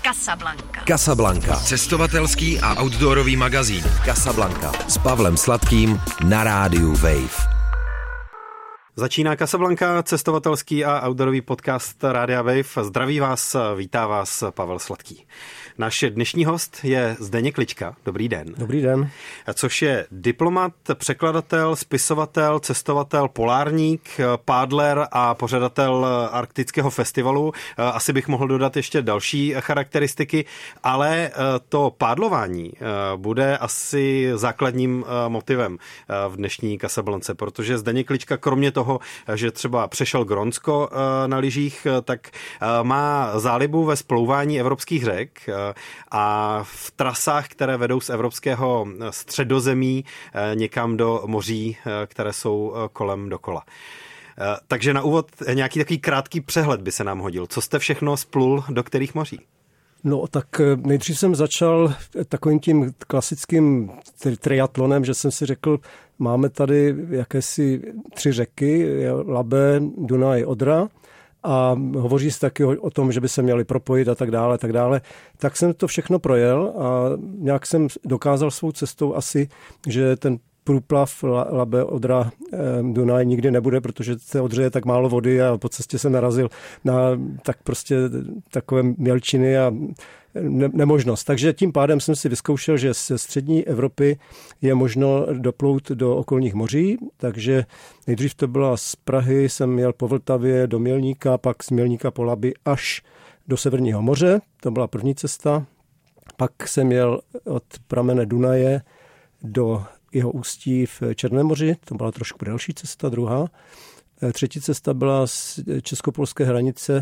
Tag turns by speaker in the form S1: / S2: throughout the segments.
S1: Casablanca. Cestovatelský a outdoorový magazín. Casablanca. S Pavlem Sladkým na rádiu Wave.
S2: Začíná Casablanca, cestovatelský a outdoorový podcast Rádia Wave. Zdraví vás, vítá vás Pavel Sladký. Náš dnešní host je Zdeněk Klička. Dobrý den.
S3: Dobrý den.
S2: Což je diplomat, překladatel, spisovatel, cestovatel, polárník, pádler a pořadatel Arktického festivalu. Asi bych mohl dodat ještě další charakteristiky, ale to pádlování bude asi základním motivem v dnešní Casablance, protože Zdeněk Klička kromě toho, že třeba přešel Grónsko na lyžích, tak má zálibu ve splouvání evropských řek a v trasách, které vedou z evropského středozemí někam do moří, které jsou kolem dokola. Takže na úvod nějaký takový krátký přehled by se nám hodil. Co jste všechno splul do kterých moří?
S3: No tak nejdřív jsem začal takovým tím klasickým triatlonem, že jsem si řekl, máme tady jakési 3 řeky, Labe, Dunaj, Odra, a hovoří se taky o tom, že by se měli propojit a tak dále, tak dále. Tak jsem to všechno projel a nějak jsem dokázal svou cestou asi, že ten průplav Labe, Odra, Dunaj nikdy nebude, protože v té Odře je tak málo vody a po cestě jsem narazil na tak prostě takové mělčiny a nemožnost. Takže tím pádem jsem si vyzkoušel, že ze střední Evropy je možno doplout do okolních moří, takže nejdřív to byla z Prahy, jsem jel po Vltavě do Mělníka, pak z Mělníka po Labi až do Severního moře, to byla první cesta. Pak jsem jel od pramene Dunaje do jeho ústí v Černém moři, to byla trošku delší cesta, druhá. Třetí cesta byla z českopolské hranice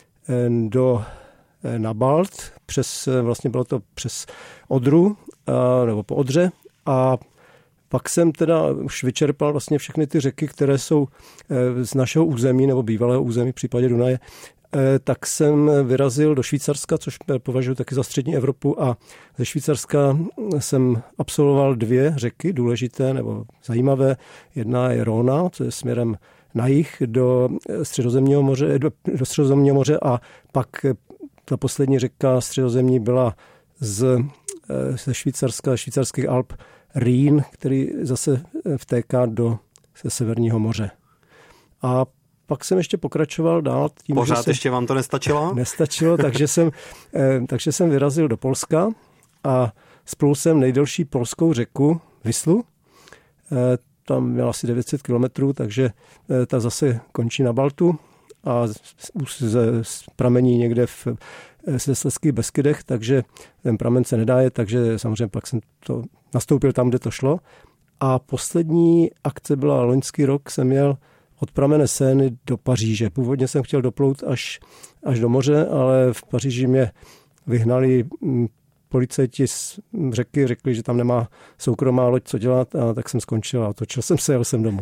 S3: na Balt, vlastně bylo to přes Odru, nebo po Odře, a pak jsem teda už vyčerpal vlastně všechny ty řeky, které jsou z našeho území, nebo bývalého území v případě Dunaje, tak jsem vyrazil do Švýcarska, což považuji taky za střední Evropu, a ze Švýcarska jsem absolvoval 2 řeky důležité nebo zajímavé. Jedna je Rhona, co je směrem na jih do Středozemního moře, a pak ta poslední řeka středozemní byla ze Švýcarska, švýcarských Alp, Rýn, který zase vtéká do Severního moře. A pak jsem ještě pokračoval dál.
S2: Pořád ještě vám to nestačilo?
S3: Nestačilo, takže jsem vyrazil do Polska a splul jsem nejdelší polskou řeku Wislu. Tam měla asi 900 kilometrů, takže ta zase končí na Baltu a pramení někde v Slezských Beskydech, takže ten pramen se nedáje, takže samozřejmě pak jsem to nastoupil tam, kde to šlo. A poslední akce byla loňský rok, jsem jel od pramene Seiny do Paříže. Původně jsem chtěl doplout až do moře, ale v Paříži mě vyhnali policajti z řeky, řekli, že tam nemá soukromá loď co dělat, a tak jsem skončil a otočil jsem se, jel jsem domů.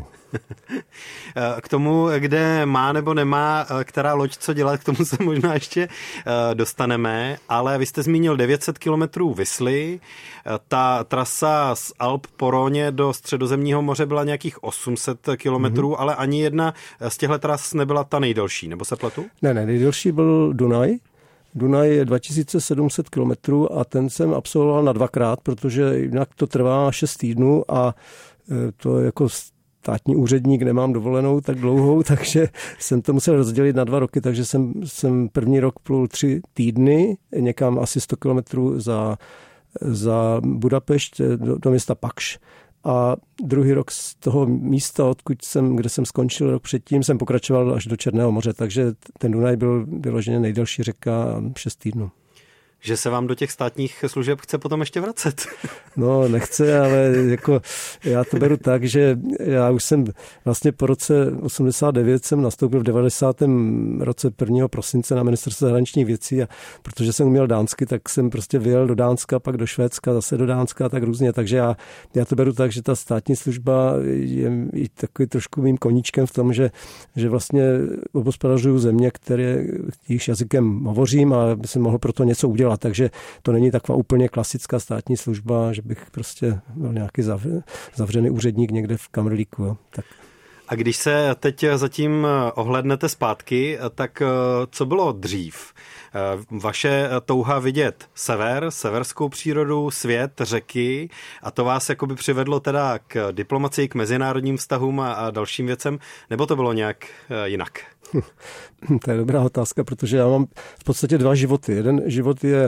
S2: K tomu, kde má nebo nemá která loď co dělat, k tomu se možná ještě dostaneme, ale vy jste zmínil 900 kilometrů Visly, ta trasa z Alp po Rhoně do Středozemního moře byla nějakých 800 kilometrů, ale ani jedna z těchto tras nebyla ta nejdelší, nebo se pletu?
S3: Ne, nejdelší byl Dunaj. Dunaj je 2700 kilometrů a ten jsem absolvoval na 2krát, protože jinak to trvá 6 týdnů a to jako státní úředník nemám dovolenou tak dlouhou, takže jsem to musel rozdělit na 2 roky, takže jsem první rok plul 3 týdny, někam asi 100 kilometrů za Budapešť do města Pakš. A druhý rok z toho místa, kde jsem skončil rok předtím, jsem pokračoval až do Černého moře, takže ten Dunaj byl vyloženě nejdelší řeka, 6 týdnů.
S2: Že se vám do těch státních služeb chce potom ještě vracet.
S3: No, nechce, ale jako já to beru tak, že já už jsem vlastně po roce 89 jsem nastoupil v 90. roce 1. prosince na ministerstvo zahraničních věcí, a protože jsem uměl dánsky, tak jsem prostě vyjel do Dánska, pak do Švédska, zase do Dánska a tak různě, takže já to beru tak, že ta státní služba je i takový trošku mým koníčkem v tom, že vlastně obhospodařuju země, jejichž jazykem hovořím, a jsem mohl pro to něco udělat. Takže to není taková úplně klasická státní služba, že bych prostě byl nějaký zavřený úředník někde v Kamrlíku. Tak.
S2: A když se teď zatím ohlédnete zpátky, tak co bylo dřív? Vaše touha vidět sever, severskou přírodu, svět, řeky, a to vás jakoby přivedlo teda k diplomacii, k mezinárodním vztahům a dalším věcem, nebo to bylo nějak jinak?
S3: To je dobrá otázka, protože já mám v podstatě dva životy. Jeden život je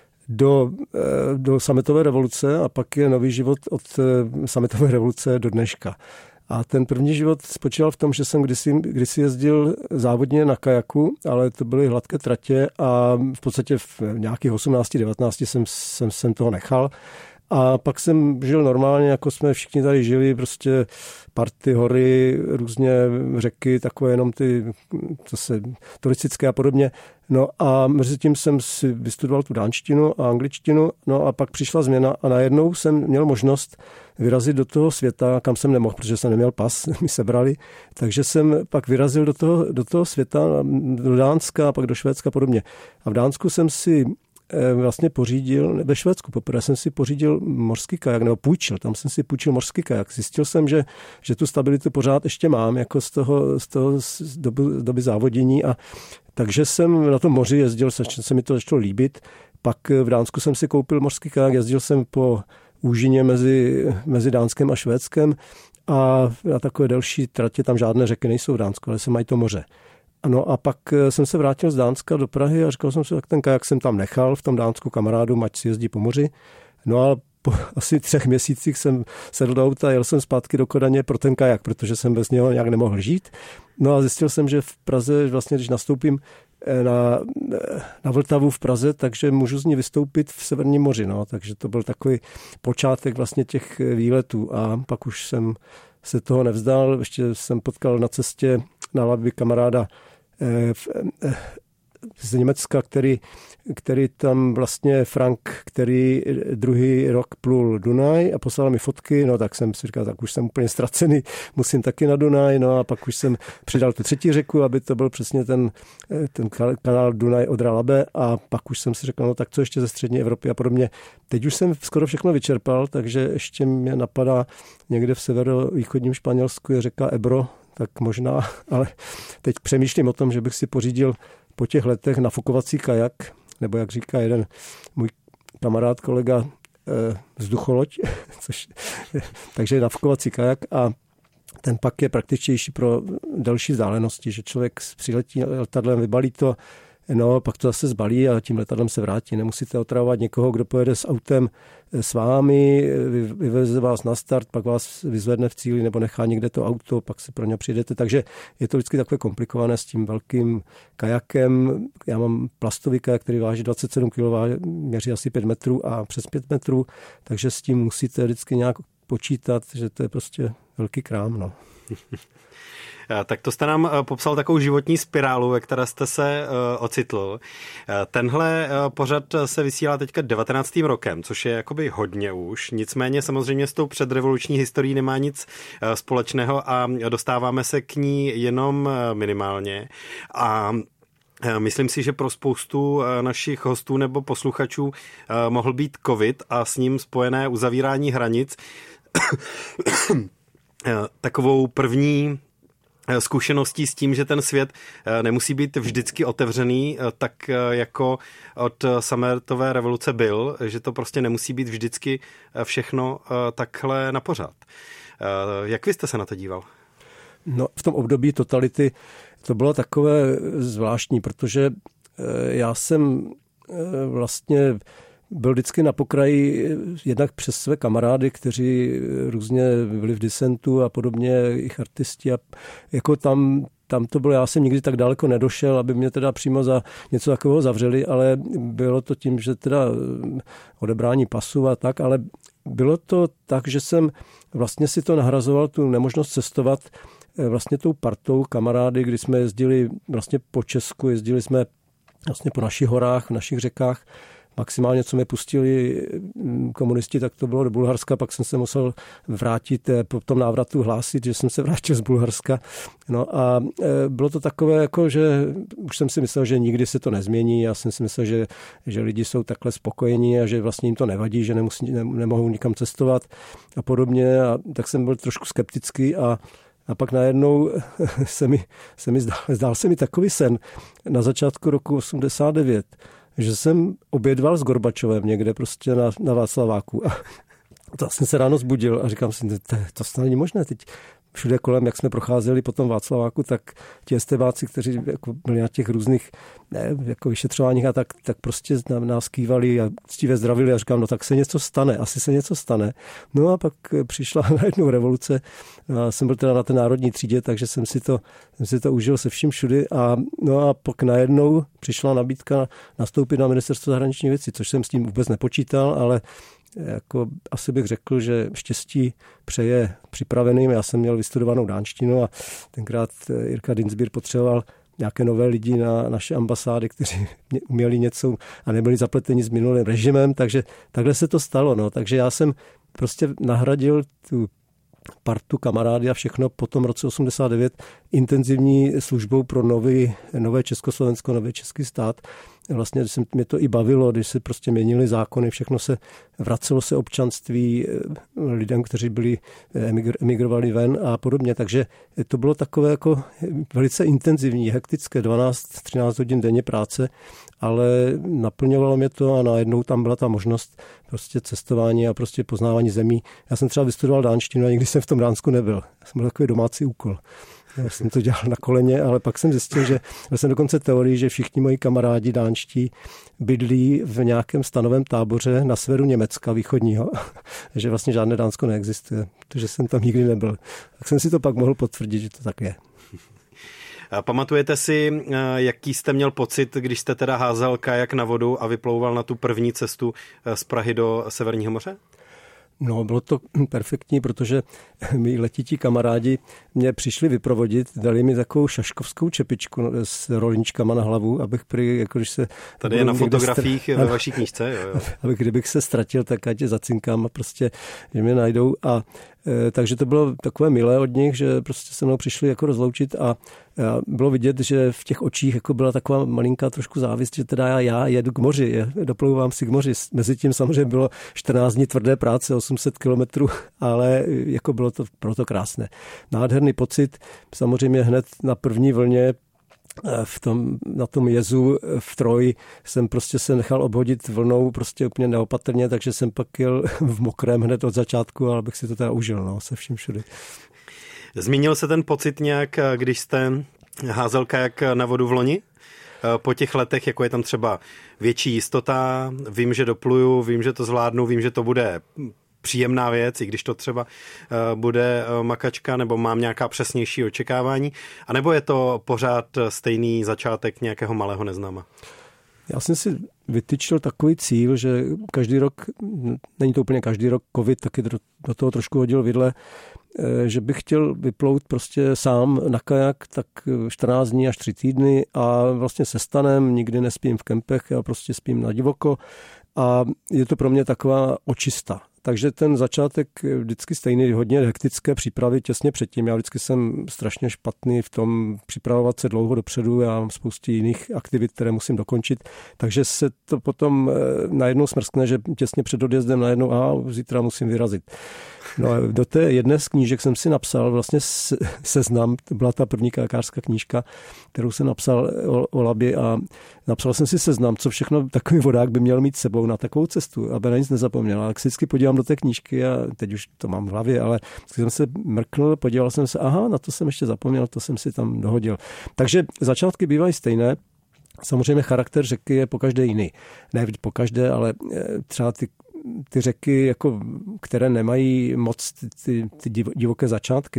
S3: do sametové revoluce a pak je nový život od sametové revoluce do dneška. A ten první život spočíval v tom, že jsem kdysi jezdil závodně na kajaku, ale to byly hladké tratě a v podstatě v nějakých 18-19 jsem toho nechal. A pak jsem žil normálně, jako jsme všichni tady žili, prostě party, hory, různě řeky, takové jenom ty zase turistické a podobně. No a mezi tím jsem si vystudoval tu dánštinu a angličtinu, no a pak přišla změna a najednou jsem měl možnost vyrazit do toho světa, kam jsem nemohl, protože jsem neměl pas, mi sebrali, takže jsem pak vyrazil do toho světa, do Dánska a pak do Švédska a podobně. A v Dánsku jsem si vlastně pořídil, ve Švédsku poprvé jsem si pořídil mořský kajak, nebo tam jsem si půjčil mořský kajak. Zjistil jsem, že tu stabilitu pořád ještě mám, jako z doby závodění, a takže jsem na tom moři jezdil, se mi to začalo líbit. Pak v Dánsku jsem si koupil mořský kajak, jezdil jsem po úžině mezi Dánskem a Švédskem a na takové delší tratě, tam žádné řeky nejsou v Dánsku, ale se mají to moře. No a pak jsem se vrátil z Dánska do Prahy a říkal jsem si, tak ten kajak jsem tam nechal v tom Dánsku kamarádům, ať si jezdí po moři. No a po asi 3 měsících jsem sedl do auta a jel jsem zpátky do Kodaně pro ten kajak, protože jsem bez něho nějak nemohl žít. No a zjistil jsem, že v Praze, vlastně když nastoupím na Vltavu v Praze, takže můžu z ní vystoupit v Severním moři. No. Takže to byl takový počátek vlastně těch výletů a pak už jsem se toho nevzdal. Ještě jsem potkal na cestě na Labi kamaráda z Německa, který tam vlastně Frank, který druhý rok plul Dunaj a poslal mi fotky, no tak jsem si říkal, tak už jsem úplně ztracený, musím taky na Dunaj, no a pak už jsem přidal tu třetí řeku, aby to byl přesně ten kanál Dunaj Odra Labe, a pak už jsem si řekl, no tak co ještě ze střední Evropy a podobně. Teď už jsem skoro všechno vyčerpal, takže ještě mě napadá někde v severovýchodním Španělsku je řeka Ebro, tak možná, ale teď přemýšlím o tom, že bych si pořídil po těch letech nafukovací kajak, nebo jak říká jeden můj kamarád, kolega, vzducholoď, takže nafukovací kajak, a ten pak je praktičtější pro delší vzdálenosti, že člověk přiletí letadlem, vybalí to, no, pak to zase zbalí a tím letadlem se vrátí. Nemusíte otravovat někoho, kdo pojede s autem s vámi, vyveze vás na start, pak vás vyzvedne v cíli nebo nechá někde to auto, pak si pro ně přijdete. Takže je to vždycky takové komplikované s tím velkým kajakem. Já mám plastový kajak, který váží 27 kg, měří asi 5 metrů a přes 5 metrů, takže s tím musíte vždycky nějak počítat, že to je prostě velký krám. No.
S2: Tak to jste nám popsal takovou životní spirálu, ve které jste se ocitl. Tenhle pořad se vysílá teďka 19. rokem, což je jakoby hodně už. Nicméně samozřejmě s tou předrevoluční historií nemá nic společného a dostáváme se k ní jenom minimálně. A myslím si, že pro spoustu našich hostů nebo posluchačů mohl být covid a s ním spojené uzavírání hranic takovou první zkušeností s tím, že ten svět nemusí být vždycky otevřený, tak jako od sametové revoluce byl, že to prostě nemusí být vždycky všechno takhle na pořád. Jak vy jste se na to díval?
S3: No, v tom období totality to bylo takové zvláštní, protože já jsem vlastně byl vždycky na pokraji jednak přes své kamarády, kteří různě byli v disentu a podobně, jejich artisti, a jako tam to bylo, já jsem nikdy tak daleko nedošel, aby mě teda přímo za něco takového zavřeli, ale bylo to tím, že teda odebrání pasu a tak, ale bylo to tak, že jsem vlastně si to nahrazoval, tu nemožnost cestovat vlastně tou partou kamarády, kdy jsme jezdili vlastně po Česku, jezdili jsme vlastně po našich horách, v našich řekách. Maximálně, co mě pustili komunisti, tak to bylo do Bulharska, pak jsem se musel vrátit, po tom návratu hlásit, že jsem se vrátil z Bulharska. No a bylo to takové, jako, že už jsem si myslel, že nikdy se to nezmění. Já jsem si myslel, že lidi jsou takhle spokojení a že vlastně jim to nevadí, že nemohou nikam cestovat a podobně. A tak jsem byl trošku skeptický a A pak najednou zdál se mi takový sen na začátku roku 89, že jsem obědval s Gorbačovem někde prostě na Václaváku. A to jsem se ráno zbudil a říkám si, to snad není možné. Teď všude kolem, jak jsme procházeli po tom Václaváku, tak ti estébáci, kteří jako byli na těch různých jako vyšetřováních a tak prostě nás kývali a ctivě zdravili a říkám, no tak se něco stane, asi se něco stane. No a pak přišla najednou revoluce. Já jsem byl teda na té národní třídě, takže jsem si to užil se vším všudy a pak najednou přišla nabídka nastoupit na ministerstvo zahraničních věcí, což jsem s tím vůbec nepočítal, ale jako asi bych řekl, že štěstí přeje připraveným. Já jsem měl vystudovanou dánštinu a tenkrát Jirka Dienstbier potřeboval nějaké nové lidi na naše ambasády, kteří uměli něco a nebyli zapleteni s minulým režimem, takže takhle se to stalo. No. Takže já jsem prostě nahradil tu partu kamarády a všechno po tom roce 89 intenzivní službou pro nové Československo, nový český stát. Vlastně mě to i bavilo, když se prostě měnily zákony, všechno se vracelo se občanství lidem, kteří byli emigrovali ven a podobně. Takže to bylo takové jako velice intenzivní, hektické, 12-13 hodin denně práce, ale naplňovalo mě to a najednou tam byla ta možnost prostě cestování a prostě poznávání zemí. Já jsem třeba vystudoval dánštinu a nikdy jsem v tom Dánsku nebyl. Já jsem byl takový domácí úkol. Já jsem to dělal na koleně, ale pak jsem zjistil, že jsem dokonce teorii, že všichni moji kamarádi dánští bydlí v nějakém stanovém táboře na severu Německa východního, že vlastně žádné Dánsko neexistuje, protože jsem tam nikdy nebyl. Tak jsem si to pak mohl potvrdit, že to tak je.
S2: Pamatujete si, jaký jste měl pocit, když jste teda házel kajak na vodu a vyplouval na tu první cestu z Prahy do Severního moře?
S3: No, bylo to perfektní, protože mý letití kamarádi mě přišli vyprovodit, dali mi takovou šaškovskou čepičku s rolničkama na hlavu, abych jako když se...
S2: Tady je na fotografiích ve vaší knížce, jo.
S3: Abych, kdybych se ztratil, tak ať je zacinkám a prostě, že mě najdou takže to bylo takové milé od nich, že prostě se mnou přišli jako rozloučit a bylo vidět, že v těch očích jako byla taková malinká trošku závist, že teda já jedu k moři, doplouvám si k moři. Mezitím samozřejmě bylo 14 dní tvrdé práce, 800 kilometrů, ale jako bylo to krásné. Nádherný pocit, samozřejmě hned na první vlně na tom jezu v Troji jsem prostě se nechal obhodit vlnou prostě úplně neopatrně, takže jsem pak jel v mokrém hned od začátku, ale bych si to teda užil, se vším všude.
S2: Zmínil se ten pocit nějak, když jste házel kajak na vodu v loni? Po těch letech, jako je tam třeba větší jistota, vím, že dopluju, vím, že to zvládnu, vím, že to bude příjemná věc, i když to třeba bude makačka, nebo mám nějaká přesnější očekávání, anebo je to pořád stejný začátek nějakého malého neznáma?
S3: Já jsem si vytyčil takový cíl, že každý rok, není to úplně každý rok, covid taky do toho trošku hodil vidle, že bych chtěl vyplout prostě sám na kajak tak 14 dní až 3 týdny a vlastně se stanem, nikdy nespím v kempech, já prostě spím na divoko a je to pro mě taková očista. Takže ten začátek vždycky stejný, hodně hektické přípravy těsně předtím. Já vždycky jsem strašně špatný v tom připravovat se dlouho dopředu. Já mám spoustu jiných aktivit, které musím dokončit. Takže se to potom najednou smrskne, že těsně před odjezdem najednou zítra musím vyrazit. No a do té jedné z knížek jsem si napsal vlastně seznam, to byla ta první kajakářská knížka, kterou jsem napsal o Labi a napsal jsem si seznam, co všechno takový vodák by měl mít sebou na takovou cestu, aby na nic nezapomněl. A tak si vždycky podívám do té knížky a teď už to mám v hlavě, ale jsem se mrknul, podíval jsem se, na to jsem ještě zapomněl, to jsem si tam dohodil. Takže začátky bývají stejné. Samozřejmě charakter řeky je pokaždé jiný. Ne po každé, ale třeba ty řeky, jako, které nemají moc ty divoké začátky,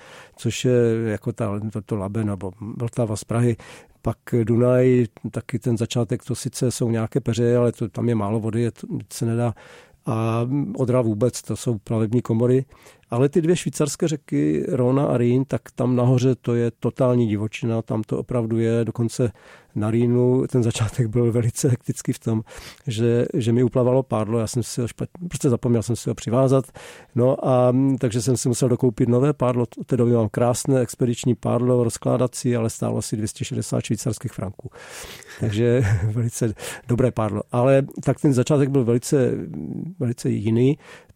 S3: což je jako to Labe nebo Vltava z Prahy, pak Dunaj, taky ten začátek, to sice jsou nějaké peřeje, ale tam je málo vody, to se nedá. A Odra vůbec, to jsou plavební komory. Ale ty dvě švýcarské řeky, Rhône a Rýn, tak tam nahoře to je totální divočina, tam to opravdu je, dokonce na Rýnu ten začátek byl velice hektický v tom, že mi uplavalo pádlo, já jsem si ho prostě zapomněl jsem si ho přivázat, no a takže jsem si musel dokoupit nové pádlo, od té doby mám krásné expediční pádlo, rozkládací, ale stálo asi 260 švýcarských franků. Takže velice dobré pádlo. Ale tak ten začátek byl velice, velice jiný.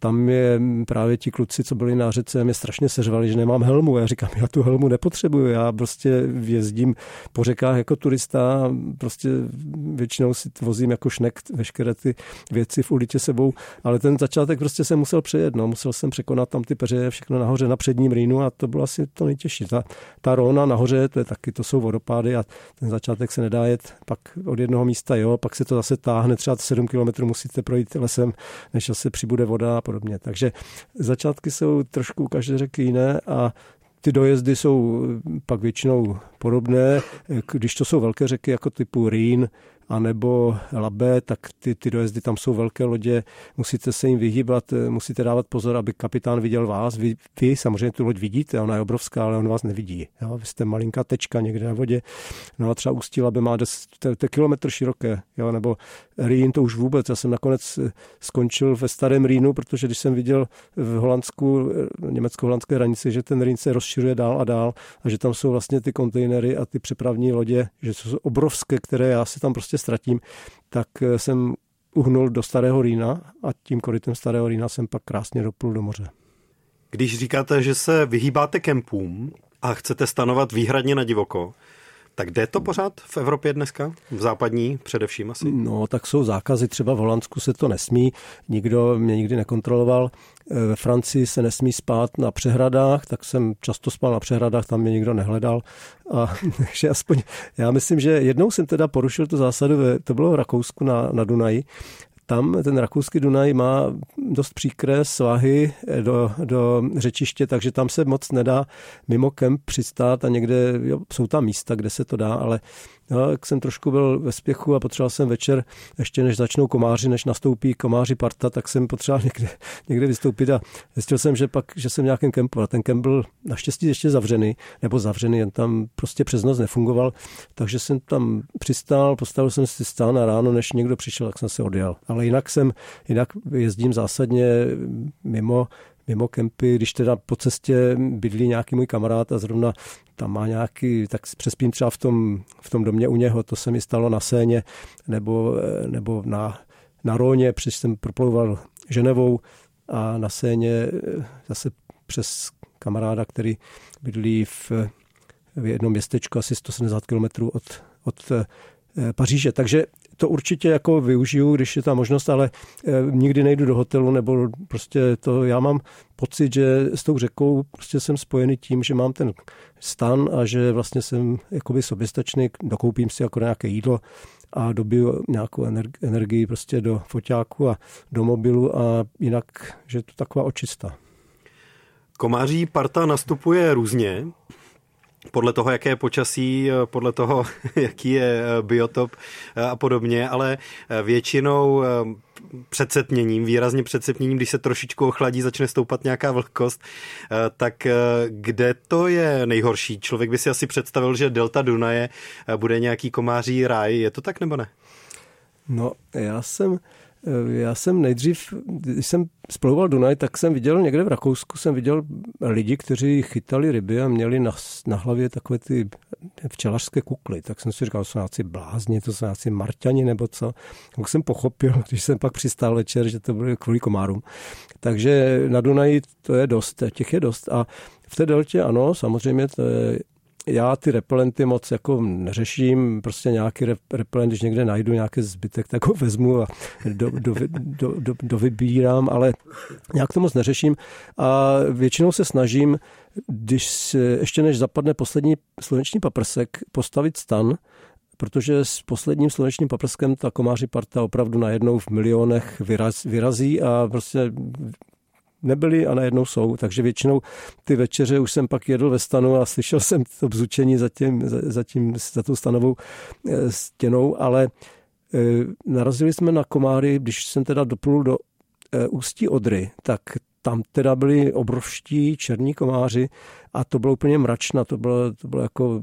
S3: tam je právě ti kluci, co byli na řece, mě strašně seřvali, že nemám helmu. Já říkám, já tu helmu nepotřebuju, já prostě jezdím po řekách jako turista, prostě většinou si vozím jako šnek veškeré ty věci v ulitě sebou, ale ten začátek prostě jsem musel přejet, no. Musel jsem překonat tam ty peřeje, všechno nahoře na předním Rýnu a to bylo asi to nejtěžší. Ta Róna nahoře, to jsou vodopády a ten začátek se nedá jet pak od jednoho místa, jo, pak se to zase táhne, třeba 7 kilometrů musíte projít lesem, než se přibude voda a podobně. Takže začátky jsou trošku u každé řeky jiné a ty dojezdy jsou pak většinou podobné. Když to jsou velké řeky jako typu Rýn a nebo Labe, tak ty dojezdy tam jsou velké lodě, musíte se jim vyhýbat, musíte dávat pozor, aby kapitán viděl vás. Vy samozřejmě tu loď vidíte, ona je obrovská, ale on vás nevidí. Jo? Vy jste malinká tečka někde na vodě. No a třeba Ústí Labe má 10 kilometr široké, jo? Nebo Rýn to už vůbec. Já jsem nakonec skončil ve starém Rýnu, protože když jsem viděl v Holandsku, německo-holandské hranici, že ten Rýn se rozšiřuje dál a dál a že tam jsou vlastně ty kontejnery a ty přepravní lodě, že jsou obrovské, které já si tam prostě ztratím, tak jsem uhnul do Starého Rýna a tím korytem Starého Rýna jsem pak krásně doplul do moře.
S2: Když říkáte, že se vyhýbáte kempům a chcete stanovat výhradně na divoko, tak jde to pořád v Evropě dneska? V západní především asi?
S3: No, tak jsou zákazy, třeba v Holandsku se to nesmí, nikdo mě nikdy nekontroloval. Ve Francii se nesmí spát na přehradách, tak jsem často spal na přehradách, tam mě nikdo nehledal. A takže aspoň, já myslím, že jednou jsem teda porušil tu zásadu, to bylo v Rakousku na Dunaji. Tam ten rakouský Dunaj má dost příkré svahy do řečiště, takže tam se moc nedá mimo kemp přistát a někde jsou tam místa, kde se to dá, ale jak jsem trošku byl ve spěchu a potřeboval jsem večer, ještě než začnou komáři, než nastoupí komáři parta, tak jsem potřeboval někde vystoupit a zjistil jsem, že jsem v nějakém kempu a ten kemp byl naštěstí ještě zavřený, jen tam prostě přes noc nefungoval, takže jsem tam přistál, postavil jsem si stán a ráno, než někdo přišel, tak jsem se odjel. Ale jinak jezdím zásadně mimo kempy, když teda po cestě bydlí nějaký můj kamarád a zrovna tam má nějaký, tak přespím třeba v tom domě u něho, to se mi stalo na Séně nebo na Róně, protože jsem proplouval Ženevou a na Séně zase přes kamaráda, který bydlí v jednom městečku asi 170 kilometrů od Paříže. Takže to určitě jako využiju, když je ta možnost, ale nikdy nejdu do hotelu, nebo prostě to, já mám pocit, že s tou řekou prostě jsem spojený tím, že mám ten stan a že vlastně jsem jakoby soběstačný, dokoupím si jako nějaké jídlo a dobiju nějakou energii prostě do foťáku a do mobilu a jinak, že je to taková očista.
S2: Komáří parta nastupuje různě. Podle toho, jaké je počasí, podle toho, jaký je biotop a podobně, ale většinou výrazně předsetněním, když se trošičku ochladí, začne stoupat nějaká vlhkost, tak kde to je nejhorší? Člověk by si asi představil, že delta Dunaje bude nějaký komáří ráj. Je to tak nebo ne?
S3: No, já jsem nejdřív, když jsem splouval Dunaj, tak jsem viděl někde v Rakousku, lidi, kteří chytali ryby a měli na hlavě takové ty včelařské kukly. Tak jsem si říkal, to jsou nějací blázni, to jsou nějací marťani nebo co. Tak jsem pochopil, když jsem pak přistál večer, že to bylo kvůli komárům. Takže na Dunaji to je dost, těch je dost. A v té deltě ano, samozřejmě to je. Já ty repelenty moc jako neřeším, prostě nějaký repelent, když někde najdu nějaký zbytek, tak ho vezmu a dovybírám, ale nějak to moc neřeším a většinou se snažím, když ještě než zapadne poslední sluneční paprsek, postavit stan, protože s posledním slunečním paprskem ta komáří parta opravdu najednou v milionech vyrazí a prostě nebyli a najednou jsou, takže většinou ty večeře už jsem pak jedl ve stanu a slyšel jsem to bzučení za tou stanovou stěnou, ale narazili jsme na komáry, když jsem teda doplul do Ústí Odry, tak tam teda byli obrovští černí komáři a to bylo úplně mračno, to bylo jako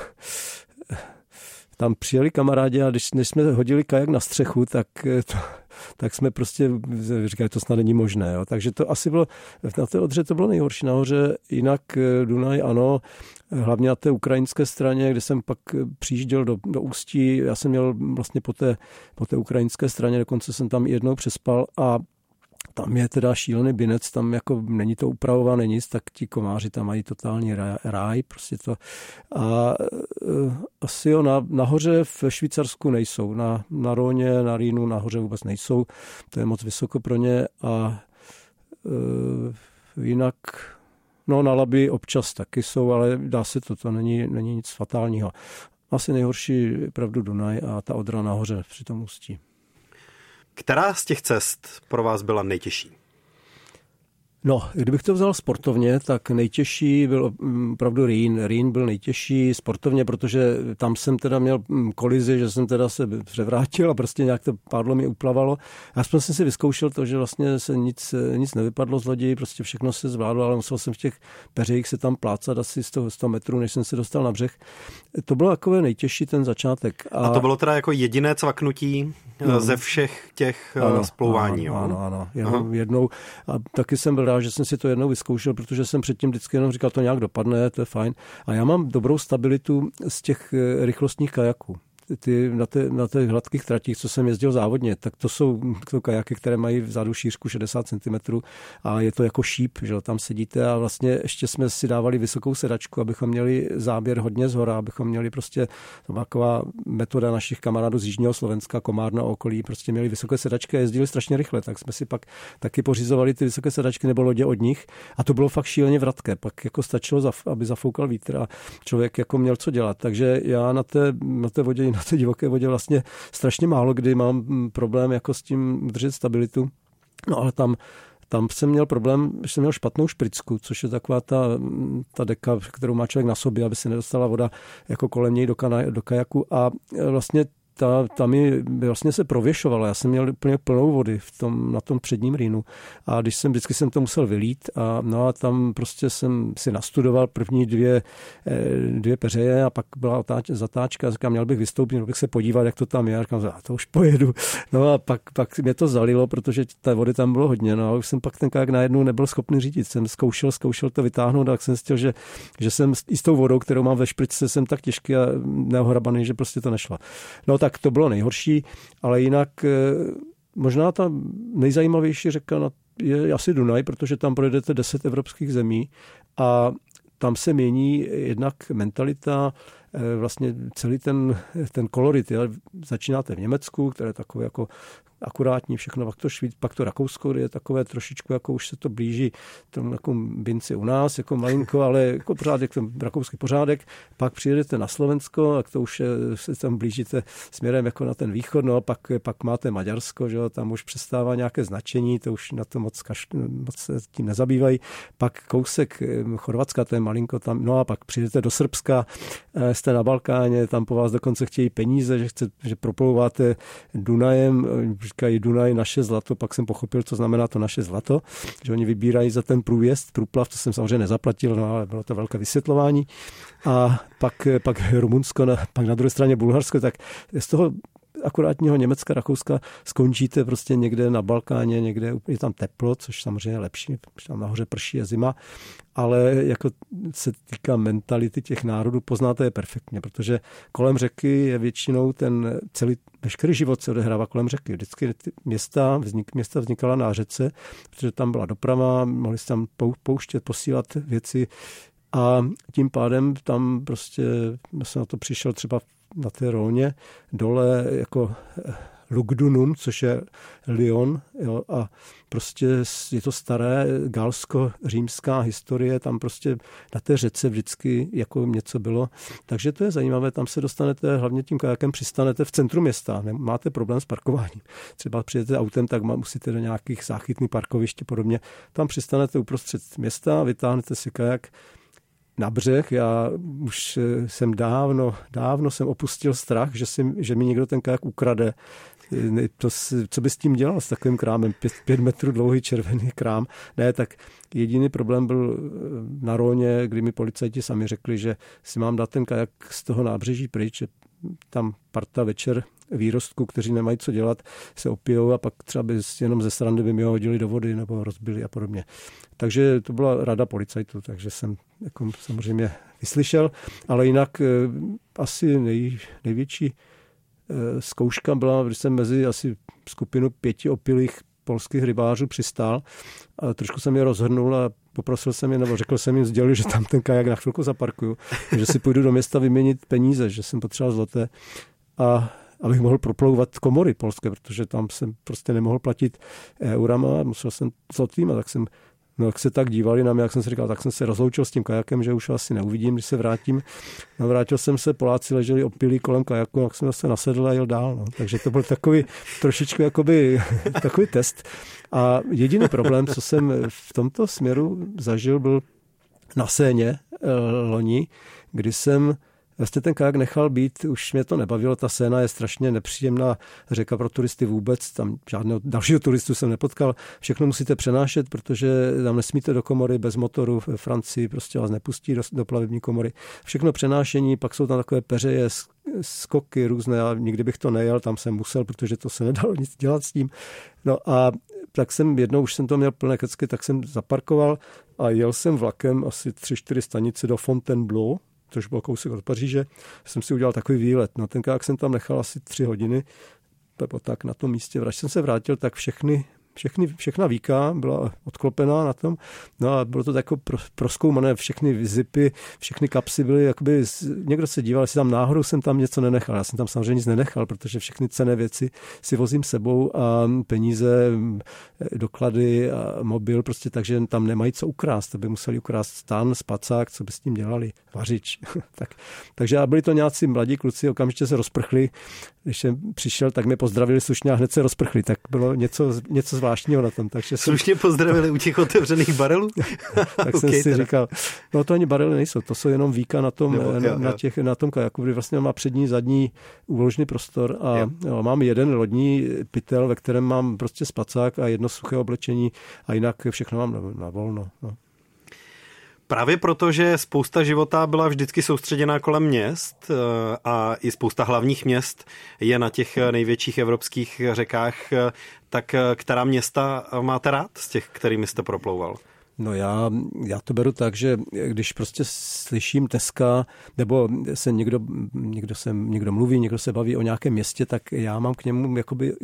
S3: tam přijeli kamarádi a když jsme hodili kajak na střechu, tak jsme prostě říkali, to snad není možné. Jo. Takže to asi bylo, na té Odře to bylo nejhorší nahoře, jinak Dunaj ano, hlavně na té ukrajinské straně, kde jsem pak přijížděl do Ústí, já jsem měl vlastně po té ukrajinské straně, dokonce jsem tam jednou přespal a tam je teda šílený binec, tam jako není to upravované nic, tak ti komáři tam mají totální ráj, prostě to. A asi nahoře v Švýcarsku nejsou, na Róně, na Rýnu nahoře vůbec nejsou, to je moc vysoko pro ně a jinak, no na Labi občas taky jsou, ale dá se to není nic fatálního. Asi nejhorší pravdu Dunaj a ta Odra nahoře při tom Ústí.
S2: Která z těch cest pro vás byla nejtěžší?
S3: No, kdybych to vzal sportovně, tak nejtěžší byl opravdu Rýn. Rýn byl nejtěžší sportovně, protože tam jsem teda měl kolizi, že jsem teda se převrátil a prostě nějak to pádlo mi uplavalo. Aspoň jsem si vyzkoušel to, že vlastně se nic nevypadlo z lodi, prostě všechno se zvládlo, ale musel jsem v těch peřejích se tam plácat asi 100 metrů, než jsem se dostal na břeh. To bylo takové nejtěžší ten začátek.
S2: A to bylo teda jako jediné cvaknutí ze všech těch splouvání.
S3: Ano. Jednou. A taky jsem byl rád, že jsem si to jednou vyzkoušel, protože jsem předtím vždycky jenom říkal, to nějak dopadne, to je fajn. A já mám dobrou stabilitu z těch rychlostních kajaků. Na těch hladkých tratích, co jsem jezdil závodně, tak to jsou kajaky, které mají vzadu šířku 60 cm a je to jako šíp, že tam sedíte a vlastně ještě jsme si dávali vysokou sedačku, abychom měli záběr hodně zhora, abychom měli prostě taková metoda našich kamarádů z Jižního Slovenska, Komárna okolí, prostě měli vysoké sedačky a jezdili strašně rychle, tak jsme si pak taky pořizovali ty vysoké sedačky nebo lodě od nich a to bylo fakt šíleně vratké, pak jako stačilo, aby zafoukal vítr a člověk jako měl co dělat, takže já na té vodě, na té divoké vodě vlastně strašně málo kdy mám problém jako s tím držet stabilitu. No ale tam jsem měl problém, že jsem měl špatnou špricku, což je taková ta deka, kterou má člověk na sobě, aby se nedostala voda jako kolem něj do kajaku a vlastně ta mi vlastně se prověšovala. Já jsem měl úplně plnou vody na tom předním Rýnu a vždycky jsem to musel vylít a tam prostě jsem si nastudoval první dvě peřeje a pak byla zatáčka a říkám, měl bych vystoupit, měl bych se podívat, jak to tam je. A říkám, to už pojedu. No a pak mě to zalilo, protože té vody tam bylo hodně. No a už jsem pak ten kajak najednou nebyl schopný řídit. Jsem zkoušel to vytáhnout a tak jsem zjistil, že jsem i s tou vodou, kterou mám ve špričce, jsem tak těžký a neohrabaný, že prostě to nešlo. No tak to bylo nejhorší, ale jinak možná ta nejzajímavější řeka je asi Dunaj, protože tam projedete 10 evropských zemí a tam se mění jednak mentalita, vlastně celý ten kolorit. Začínáte v Německu, které je takové jako akurátní všechno, pak to Rakousko je takové trošičku, jako už se to blíží tomu takovém Binci u nás, jako malinko, ale jako pořádek, ten rakouský pořádek, pak přijedete na Slovensko a to už se tam blížíte směrem jako na ten východ, no a pak máte Maďarsko, že jo, tam už přestává nějaké značení, to už na to moc se tím nezabývají, pak kousek Chorvatska, to je malinko tam, no a pak přijedete do Srbska, jste na Balkáně, tam po vás dokonce chtějí peníze, že proplouváte Dunajem, říkají Dunaj naše zlato, pak jsem pochopil, co znamená to naše zlato, že oni vybírají za ten průplav, to jsem samozřejmě nezaplatil, no ale bylo to velké vysvětlování. A pak Rumunsko, pak na druhé straně Bulharsko, tak z toho akurátního Německa, Rakouska skončíte prostě někde na Balkáně, někde je tam teplo, což samozřejmě je lepší, protože tam nahoře prší, je zima, ale jako se týká mentality těch národů, poznáte je perfektně, protože kolem řeky je většinou veškerý život se odehrává kolem řeky. Vždycky města vznikala na řece, protože tam byla doprava, mohli se tam pouštět, posílat věci a tím pádem tam prostě, já jsem na to přišel třeba na té Róně, dole jako Lugdunum, což je Lyon, jo, a prostě je to staré galsko-římská historie, tam prostě na té řece vždycky jako něco bylo. Takže to je zajímavé, tam se dostanete, hlavně tím kajakem přistanete v centru města, máte problém s parkováním. Třeba přijedete autem, tak musíte do nějakých záchytných parkovišť a podobně. Tam přistanete uprostřed města, vytáhnete si kajak na břeh. Já už jsem dávno jsem opustil strach, že mi někdo ten kajak ukrade. Co by s tím dělal s takovým krámem? 5 metrů dlouhý červený krám. Ne, tak jediný problém byl na Róně, kdy mi policajti sami řekli, že si mám dát ten kajak z toho nábřeží pryč, že tam parta večer výrostků, kteří nemají co dělat, se opijou a pak třeba jenom ze srandy by mi ho hodili do vody nebo rozbili a podobně. Takže to byla rada policajtů, takže jsem jako samozřejmě vyslyšel, ale jinak asi největší zkouška byla, když jsem mezi asi skupinu 5 opilých polských rybářů přistál a trošku jsem je rozhrnul a poprosil jsem je, nebo řekl jsem jim, sdělil, že tam ten kajak na chvilku zaparkuju, že si půjdu do města vyměnit peníze, že jsem potřeboval zlaté a abych mohl proplouvat komory polské, protože tam jsem prostě nemohl platit eurama a musel jsem zlatýma, tak jsem jak se tak dívali na mě, jak jsem si říkal, tak jsem se rozloučil s tím kajakem, že už asi neuvidím, když se vrátím. No, vrátil jsem se, Poláci leželi opilí kolem kajaku, tak jsem se nasedl a jel dál. No. Takže to byl takový trošičku jakoby takový test. A jediný problém, co jsem v tomto směru zažil, byl na Séně loni, kdy jsem vlastně ten kajak nechal být, už mě to nebavilo, ta Séna je strašně nepříjemná řeka pro turisty vůbec, tam žádného dalšího turistu jsem nepotkal, všechno musíte přenášet, protože tam nesmíte do komory bez motoru, v Francii prostě vás nepustí do plavební komory. Všechno přenášení, pak jsou tam takové peřeje, skoky různé a nikdy bych to nejel, tam jsem musel, protože to se nedalo nic dělat s tím. No a tak jsem jednou, už jsem to měl plné kecky, tak jsem zaparkoval a jel jsem vlakem asi 3-4 stanice do Fontainebleau, což bylo kousek od Paříže, jsem si udělal takový výlet. No ten kajak jsem tam nechal asi 3 hodiny, tak na tom místě. Když jsem se vrátil, tak všechna víka byla odklopená na tom. No a bylo to jako prozkoumané, všechny zipy, všechny kapsy byly jakoby, někdo se díval, jestli tam náhodou jsem tam něco nenechal. Já jsem tam samozřejmě nic nenechal, protože všechny cenné věci si vozím sebou a peníze, doklady a mobil, prostě takže tam nemají co ukrást. To by museli ukrást stan, spacák, co by s tím dělali, vařič. Takže a byli to nějací mladí kluci, okamžitě se rozprchli. Když jsem přišel, tak mě pozdravili slušně a hned se rozprchli. Tak bylo něco zvláštního na tom. Takže
S2: slušně pozdravili u těch otevřených barelů?
S3: Tak jsem si říkal, no to ani barely nejsou, to jsou jenom víka na tom, na tom kajaku, kdy vlastně má přední, zadní úložný prostor a mám jeden lodní pytel, ve kterém mám prostě spacák a jedno suché oblečení a jinak všechno mám na volno. No.
S2: Právě proto, že spousta života byla vždycky soustředěná kolem měst a i spousta hlavních měst je na těch největších evropských řekách, tak která města máte rád z těch, kterými jste proplouval?
S3: No já to beru tak, že když prostě slyším Teska, nebo se někdo mluví, někdo se baví o nějakém městě, tak já mám k němu jakoby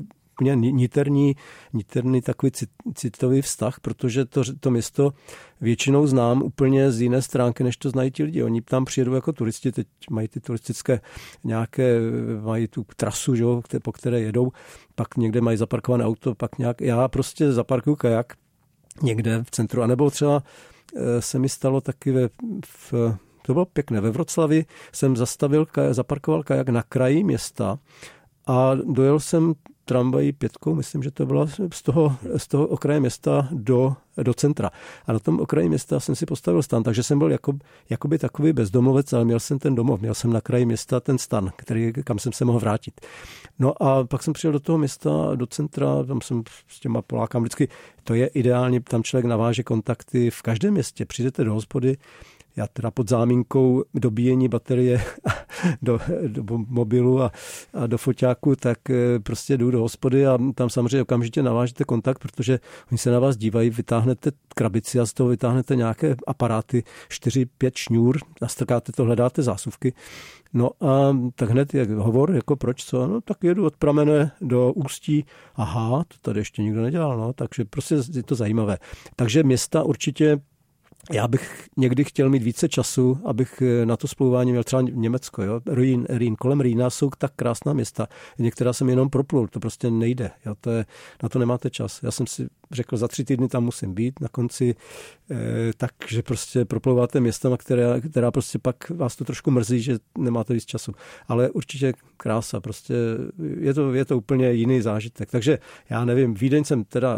S3: niterný takový citový vztah, protože to město většinou znám úplně z jiné stránky, než to znají ti lidi. Oni tam přijedou jako turisti, teď mají ty turistické mají tu trasu, že, po které jedou, pak někde mají zaparkované auto, pak nějak, já prostě zaparkuju kajak někde v centru, anebo třeba se mi stalo taky to bylo pěkné, ve Vroclavi jsem zaparkoval kajak na kraji města a dojel jsem tramvají 5, myslím, že to bylo z toho okraje města do centra. A na tom okraji města jsem si postavil stan, takže jsem byl jakoby takový bezdomovec, ale měl jsem ten domov, měl jsem na kraji města ten stan, kam jsem se mohl vrátit. No a pak jsem přijel do toho města, do centra, tam jsem s těma Polákama vždycky, to je ideálně, tam člověk naváže kontakty v každém městě, přijdete do hospody, já teda pod záminkou dobíjení baterie do mobilu a do foťáku, tak prostě jdu do hospody a tam samozřejmě okamžitě navážete kontakt, protože oni se na vás dívají, vytáhnete krabici a z toho vytáhnete nějaké aparáty, 4-5 šňůr, nastrkáte to, hledáte zásuvky. No a tak hned je hovor, jako proč co? No tak jedu od Pramene do Ústí. Aha, to tady ještě nikdo nedělal, no, takže prostě je to zajímavé. Takže města určitě já bych někdy chtěl mít více času, abych na to splouvání měl třeba Německo. Jo? Rýn, kolem Rýna jsou tak krásná města. Některá jsem jenom proplul, to prostě nejde. Jo? Na to nemáte čas. Já jsem si řekl, za 3 týdny tam musím být. Na konci takže prostě proplouváte městama, která prostě pak vás to trošku mrzí, že nemáte víc času. Ale určitě krása. Prostě je to úplně jiný zážitek. Takže já nevím, Vídeň jsem teda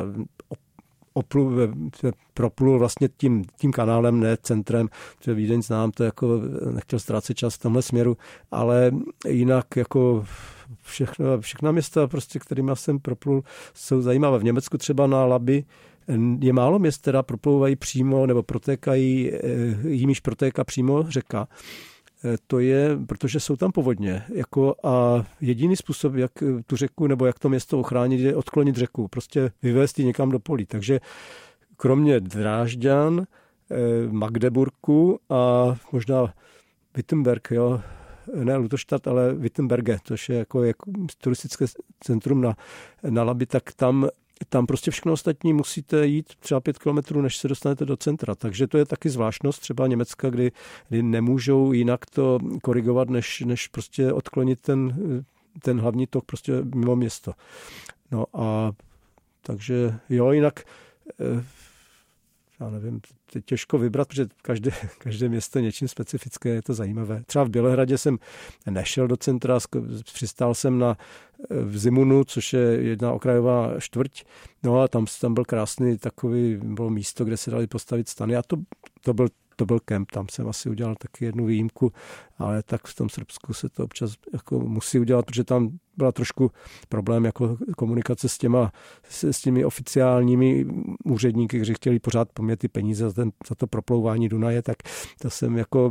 S3: proplul vlastně tím kanálem, ne centrem, protože Vídeň znám, to jako nechtěl ztrácet čas v tomhle směru, ale jinak jako všechna města, prostě, kterými jsem proplul, jsou zajímavé. V Německu třeba na Labi je málo měst, která proplouvají přímo nebo protékají, jimiž protéká přímo řeka. To je, protože jsou tam povodně. A jediný způsob, jak tu řeku nebo jak to město ochránit, je odklonit řeku. Prostě vyvést ji někam do polí. Takže kromě Drážďan, Magdeburku a možná Wittenberg, jo, ne Lutherstadt, ale Wittenberge, což je jako turistické centrum na Labi, tak tam tam prostě všechno ostatní musíte jít třeba 5 kilometrů, než se dostanete do centra. Takže to je taky zvláštnost třeba Německa, kdy nemůžou jinak to korigovat, než prostě odklonit ten hlavní tok prostě mimo město. No a takže jo, jinak já nevím, těžko vybrat, protože každé město je něčím specifické, je to zajímavé. Třeba v Bělehradě jsem nešel do centra, přistál jsem v Zimunu, což je jedna okrajová čtvrť, no a tam byl krásný bylo místo, kde se dali postavit stany a to byl kemp, tam jsem asi udělal taky jednu výjimku, ale tak v tom Srbsku se to občas jako musí udělat, protože tam byla trošku problém jako komunikace s těmi oficiálními úředníky, kteří chtěli pořád po mě ty peníze za to proplouvání Dunaje, tak to jsem jako,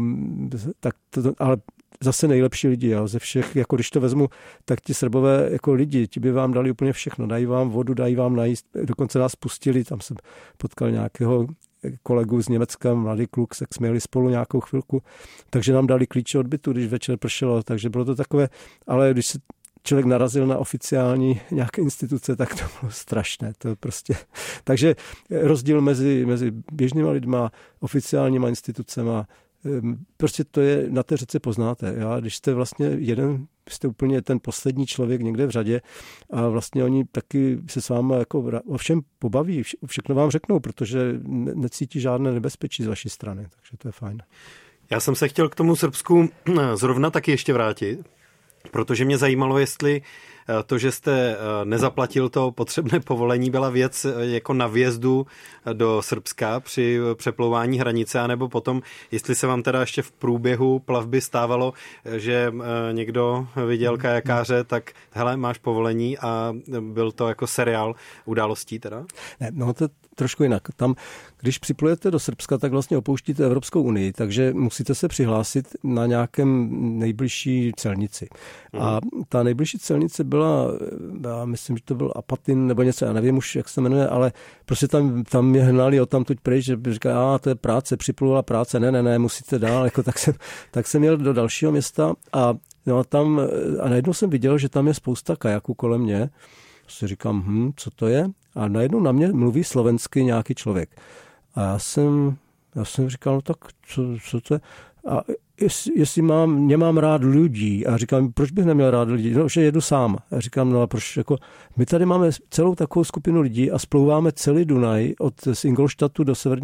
S3: ale zase nejlepší lidi, jo, ze všech, jako když to vezmu, tak ti Srbové jako lidi, ti by vám dali úplně všechno, dají vám vodu, dají vám najíst, dokonce nás pustili, tam jsem potkal nějakého kolegu z Německa, mladý kluk, se směli spolu nějakou chvilku, takže nám dali klíče od bytu, když večer pršelo, takže bylo to takové, ale když se člověk narazil na oficiální nějaké instituce, tak to bylo strašné, to prostě. Takže rozdíl mezi běžnýma lidma, oficiálníma institucema, prostě to je, na té řece poznáte. Když jste vlastně jste úplně ten poslední člověk někde v řadě a vlastně oni taky se s vámi jako o všem pobaví, všechno vám řeknou, protože necítí žádné nebezpečí z vaší strany, takže to je fajn.
S2: Já jsem se chtěl k tomu Srbsku zrovna taky ještě vrátit, protože mě zajímalo, jestli to, že jste nezaplatil to potřebné povolení, byla věc jako na vjezdu do Srbska při přeplouvání hranice, anebo potom, jestli se vám teda ještě v průběhu plavby stávalo, že někdo viděl kajakáře, tak hele, máš povolení a byl to jako seriál událostí teda?
S3: Ne, no to trošku jinak. Tam, když připlujete do Srbska, tak vlastně opouštíte Evropskou unii, takže musíte se přihlásit na nějakém nejbližší celnici. A ta nejbližší celnice byla, já myslím, že to byl Apatin nebo něco, já nevím už, jak se jmenuje, ale prostě tam mě hnali odtamtud pryč, že říká, to je práce, připlula práce, ne, musíte dál, jako tak jsem jel do dalšího města a najednou jsem viděl, že tam je spousta kajaků kolem mě. Si říkám, co to je? A najednou na mě mluví slovensky nějaký člověk. A já jsem říkal, no tak co to je? A jestli nemám rád lidí. A říkám, proč bych neměl rád lidí? No, že jedu sám. A říkám, no a proč? Jako, my tady máme celou takovou skupinu lidí a splouváme celý Dunaj z Ingolstadtu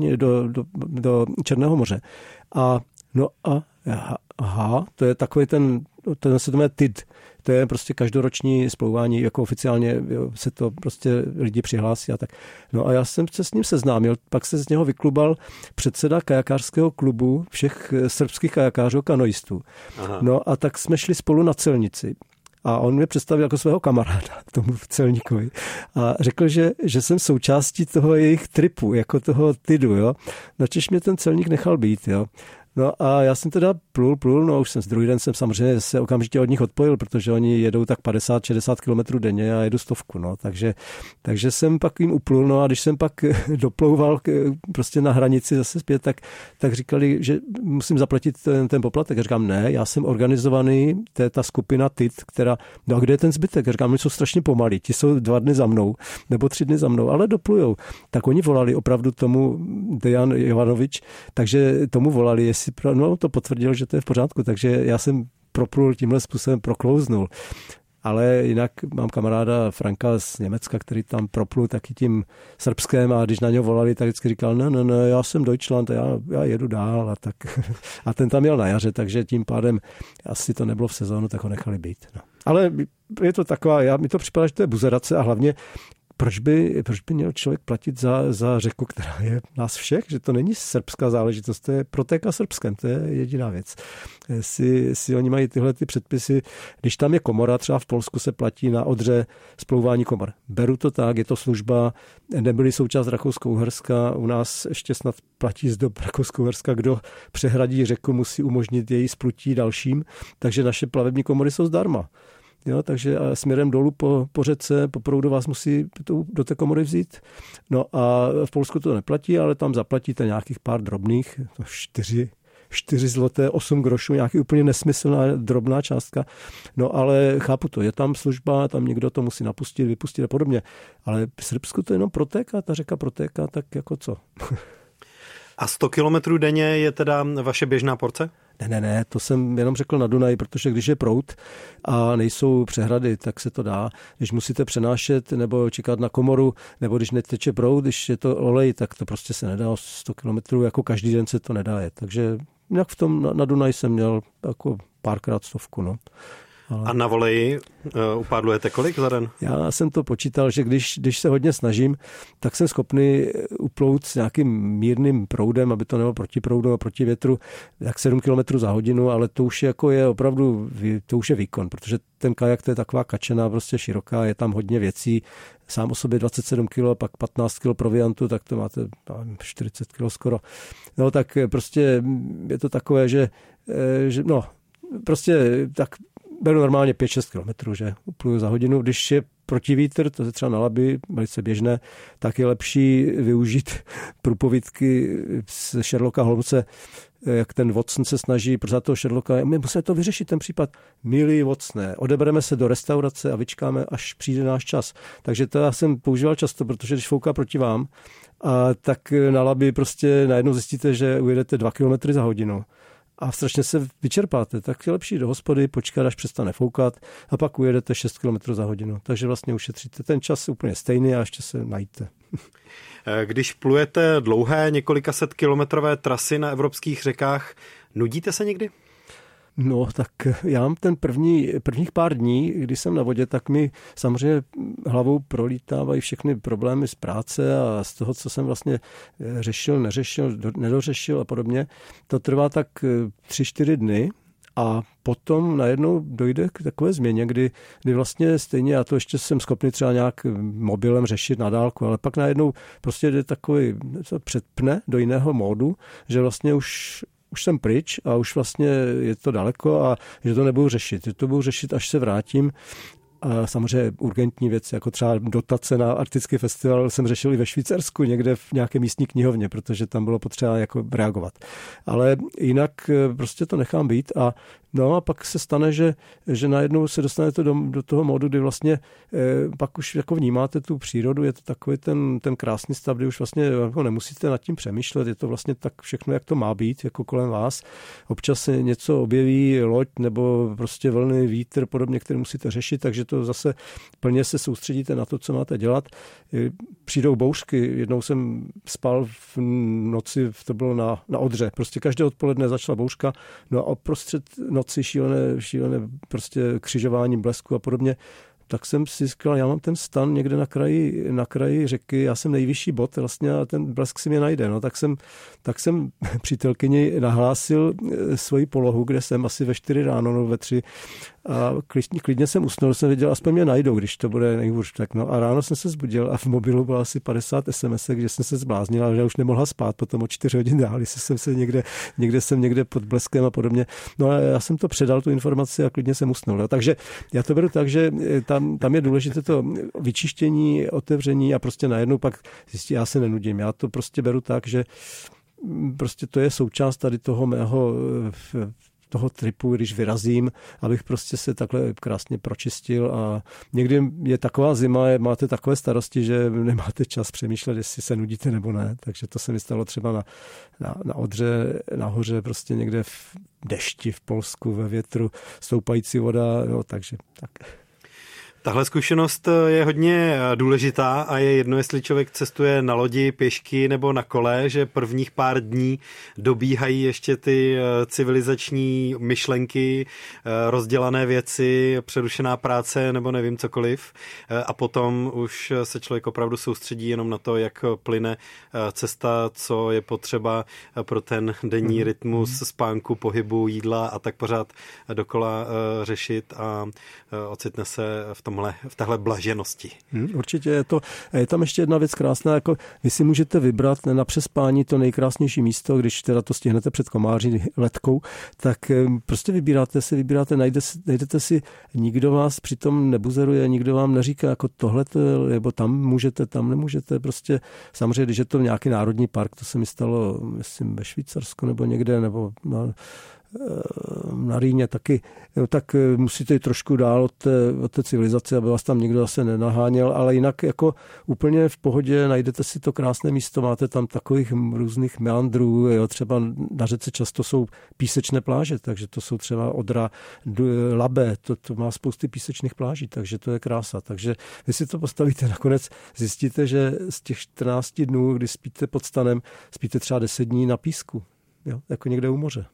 S3: do Černého moře. Aha, to je takový ten se to jmenuje TID. To je prostě každoroční splouvání, jako oficiálně se to prostě lidi přihlásí a tak. No a já jsem se s ním seznámil, pak se z něho vyklubal předseda kajakářského klubu všech srbských kajakářů, kanoistů. Aha. No a tak jsme šli spolu na celnici. A on mě představil jako svého kamaráda, tomu celníkovi. A řekl, že jsem součástí toho jejich tripu, jako toho TIDu, jo. Načež mě ten celník nechal být, jo. No a já jsem teda plul, no už druhý den jsem samozřejmě se okamžitě od nich odpojil, protože oni jedou tak 50-60 kilometrů denně a jedu 100, no, takže jsem pak jim uplul, no a když jsem pak doplouval prostě na hranici zase zpět, tak říkali, že musím zaplatit ten poplatek. Já říkám, ne, já jsem organizovaný, to je ta skupina TID, která, no a kde je ten zbytek? Já říkám, oni jsou strašně pomalí, ti jsou 2 dny za mnou, nebo 3 dny za mnou, ale doplujou. Tak oni volali opravdu tomu Dejan Jovanovič, takže tomu volali, no to potvrdil, že to je v pořádku, takže já jsem proplul tímhle způsobem, proklouznul. Ale jinak mám kamaráda Franka z Německa, který tam proplul taky tím Srbskem a když na něho volali, tak vždycky říkal, ne, já jsem Deutschland, já jedu dál a tak. A ten tam jel na jaře, takže tím pádem asi to nebylo v sezónu, tak ho nechali být. No. Ale je to taková, mi to připadá, že to je buzerace a hlavně proč by měl člověk platit za řeku, která je nás všech, že to není srbská záležitost, to je protéká Srbskem, to je jediná věc. Jestli oni mají tyhle ty předpisy, když tam je komora, třeba v Polsku se platí na Odře splouvání komor. Beru to tak, je to služba, nebyli součást Rakousko-Uherska, u nás ještě snad platí z dob Rakousko-Uherska, kdo přehradí řeku, musí umožnit její splutí dalším, takže naše plavební komory jsou zdarma. Jo, takže směrem dolů po řece, po proudu vás musí do té komory vzít. No a v Polsku to neplatí, ale tam zaplatíte nějakých pár drobných, 4 4 zloté 8 grošů, nějaký úplně nesmyslná drobná částka. No ale chápu to, je tam služba, tam někdo to musí napustit, vypustit a podobně. Ale v Srbsku to jenom protéká, ta řeka protéká, tak jako co?
S2: A 100 kilometrů denně je teda vaše běžná porce?
S3: Ne, to jsem jenom řekl na Dunaji, protože když je proud a nejsou přehrady, tak se to dá. Když musíte přenášet nebo čekat na komoru, nebo když neteče proud, když je to olej, tak to prostě se nedá 100 kilometrů, jako každý den se to nedá jet. Takže jak v tom na Dunaji jsem měl jako párkrát 100, no.
S2: A na voleji upádlujete kolik za den?
S3: Já jsem to počítal, že když se hodně snažím, tak jsem schopný uplout s nějakým mírným proudem, aby to nebylo proti proudu a proti větru, jak 7 km za hodinu, ale to už jako je opravdu, to už je výkon, protože ten kajak to je taková kačená, prostě široká, je tam hodně věcí, sám o sobě 27 kg, pak 15 kg proviantu, tak to máte 40 kg skoro. No tak prostě je to takové, že no, prostě tak beru normálně 5-6 kilometrů, že upluju za hodinu. Když je protivítr, to je třeba na Labi, velice běžné, tak je lepší využít průpovídky z Sherlocka Holmese, jak ten Watson se snaží, protože toho Sherlocka, my musíme to vyřešit ten případ. Milý Watsone, odebereme se do restaurace a vyčkáme, až přijde náš čas. Takže to já jsem používal často, protože když fouká proti vám, tak na Labi prostě najednou zjistíte, že ujedete 2 km za hodinu. A strašně se vyčerpáte, tak je lepší do hospody, počkat, až přestane foukat a pak ujedete 6 km za hodinu. Takže vlastně ušetříte ten čas úplně stejný a ještě se najíte.
S2: Když plujete dlouhé několika set kilometrové trasy na evropských řekách, nudíte se někdy?
S3: No, tak já mám ten prvních pár dní, kdy jsem na vodě, tak mi samozřejmě hlavou prolítávají všechny problémy z práce a z toho, co jsem vlastně řešil, neřešil, nedořešil a podobně. To trvá tak 3-4 dny a potom najednou dojde k takové změně, kdy vlastně stejně, já to ještě jsem schopný třeba nějak mobilem řešit na dálku, ale pak najednou prostě jde takový, předpne do jiného módu, že vlastně už jsem pryč a už vlastně je to daleko a že to nebudu řešit. Že to budu řešit, až se vrátím. A samozřejmě urgentní věci, jako třeba dotace na Arktický festival jsem řešil i ve Švýcarsku, někde v nějaké místní knihovně, protože tam bylo potřeba jako reagovat. Ale jinak prostě to nechám být a pak se stane, že najednou se dostanete do toho módu, kdy vlastně pak už jako vnímáte tu přírodu, je to takový ten krásný stav, kdy už vlastně jako nemusíte nad tím přemýšlet, je to vlastně tak všechno, jak to má být, jako kolem vás. Občas se něco objeví, loď nebo prostě vlny, vítr, podobně, který musíte řešit, takže to zase plně se soustředíte na to, co máte dělat. Přijdou bouřky, jednou jsem spal v noci, to bylo na Odře, prostě každé odpoledne začala bouřka, no a prostřed noci šílené prostě křižování blesku a podobně, tak jsem si říkal, já mám ten stan někde na kraji řeky, já jsem nejvyšší bod vlastně a ten blesk si mě najde. No, tak jsem přítelkyni nahlásil svoji polohu, kde jsem asi ve 4 ráno nebo ve 3 a klidně jsem usnul, jsem věděl, aspoň mě najdou, když to bude nejhůř. Tak no a ráno jsem se zbudil a v mobilu bylo asi 50 SMS, že jsem se zbláznil, ale že už nemohla spát potom o 4 hodin dál, jestli jsem se někde pod bleskem a podobně. No a já jsem to předal, tu informaci a klidně jsem usnul. No. Takže já to beru tak, že tam je důležité to vyčištění, otevření a prostě najednou pak zjistí, já se nenudím. Já to prostě beru tak, že prostě to je součást tady toho mého toho tripu, když vyrazím, abych prostě se takhle krásně pročistil a někdy je taková zima, máte takové starosti, že nemáte čas přemýšlet, jestli se nudíte nebo ne, takže to se mi stalo třeba na Odře, nahoře prostě někde v dešti v Polsku, ve větru, stoupající voda, no takže tak.
S2: Tahle zkušenost je hodně důležitá a je jedno, jestli člověk cestuje na lodi, pěšky nebo na kole, že prvních pár dní dobíhají ještě ty civilizační myšlenky, rozdělané věci, přerušená práce nebo nevím cokoliv a potom už se člověk opravdu soustředí jenom na to, jak plyne cesta, co je potřeba pro ten denní rytmus spánku, pohybu, jídla a tak pořád dokola řešit a ocitne se v tom v téhle blaženosti.
S3: Určitě je tam ještě jedna věc krásná, jako vy si můžete vybrat na přespání to nejkrásnější místo, když teda to stihnete před komáří letkou, tak prostě vybíráte, najdete si, nikdo vás přitom nebuzeruje, nikdo vám neříká jako tohle, nebo tam můžete, tam nemůžete, prostě samozřejmě, když je to nějaký národní park, to se mi stalo, myslím, ve Švýcarsku nebo někde, nebo na Rýně taky, tak musíte jít trošku dál od té civilizace, aby vás tam nikdo zase nenaháněl, ale jinak jako úplně v pohodě najdete si to krásné místo, máte tam takových různých meandrů, jo, třeba na řece často jsou písečné pláže, takže to jsou třeba Odra, Labe, to má spousty písečných pláží, takže to je krása. Takže vy si to postavíte, nakonec zjistíte, že z těch 14 dnů, kdy spíte pod stanem, spíte třeba 10 dní na písku, jo, jako někde u moře.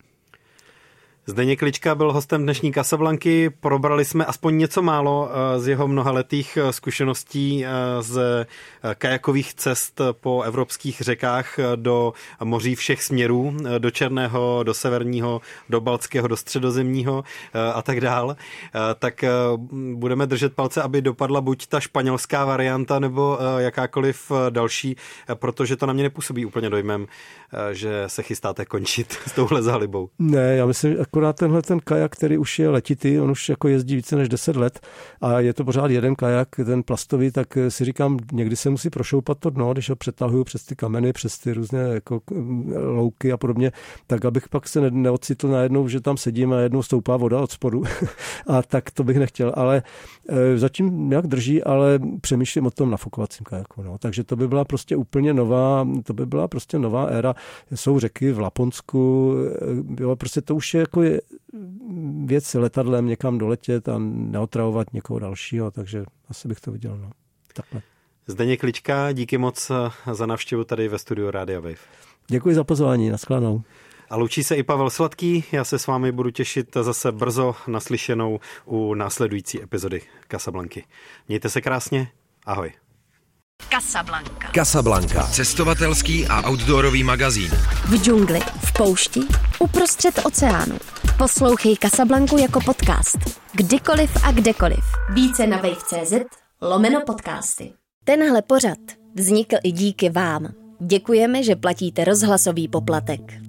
S2: Zdeněk Lička byl hostem dnešní Casablanky. Probrali jsme aspoň něco málo z jeho mnohaletých zkušeností z kajakových cest po evropských řekách do moří všech směrů, do Černého, do Severního, do Baltského, do Středozemního a tak dál. Tak budeme držet palce, aby dopadla buď ta španělská varianta nebo jakákoliv další, protože to na mě nepůsobí úplně dojmem, že se chystáte končit s touhle zálibou.
S3: Ne, já myslím, akorát ten kajak, který už je letitý, on už jako jezdí více než 10 let a je to pořád jeden kajak, ten plastový, tak si říkám, někdy se musí prošoupat to dno, když ho přetahuju přes ty kameny, přes ty různé jako louky a podobně, tak abych pak se neocitl najednou, že tam sedím a jednou stoupá voda od spodu. A tak to bych nechtěl, ale zatím nějak drží, ale přemýšlím o tom nafukovacím kajaku. No. Takže to by byla prostě úplně nová éra. Jsou řeky v Laponsku, jo, prostě to už je jako věc letadlem někam doletět a neotravovat někoho dalšího, takže asi bych to viděl. No. Takhle.
S2: Zdeněk Lička, díky moc za návštěvu tady ve studiu Radio Wave.
S3: Děkuji za pozvání, nashledanou.
S2: A loučí se i Pavel Sladký, já se s vámi budu těšit zase brzo naslyšenou u následující epizody Casablanky. Mějte se krásně, ahoj.
S1: Casablanca. Cestovatelský a outdoorový magazín.
S4: V džungli, v poušti, uprostřed oceánu. Poslouchej Casablanku jako podcast. Kdykoliv a kdekoliv. Více na wave.cz/podcasty. Tenhle pořad vznikl i díky vám. Děkujeme, že platíte rozhlasový poplatek.